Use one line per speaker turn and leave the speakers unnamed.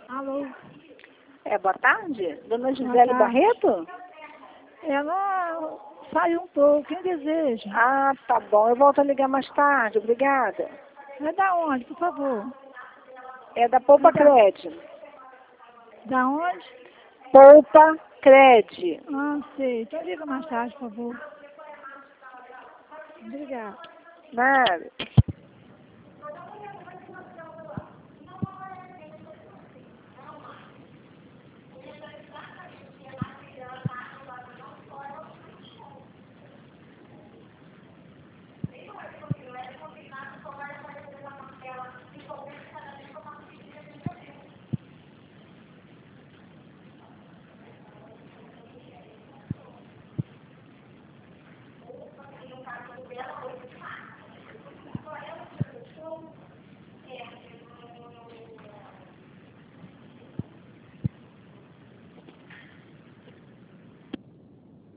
Alô?
Boa tarde? Dona
Boa
Gisele
tarde.
Barreto?
Ela saiu um pouco. Quem deseja?
Ah, tá bom. Eu volto a ligar mais tarde. Obrigada.
É da onde, por favor?
É da Poupa
É da-
Cred.
Da onde?
Poupa Cred.
Ah, sei. Então liga mais tarde, por favor. Obrigada.
Nada.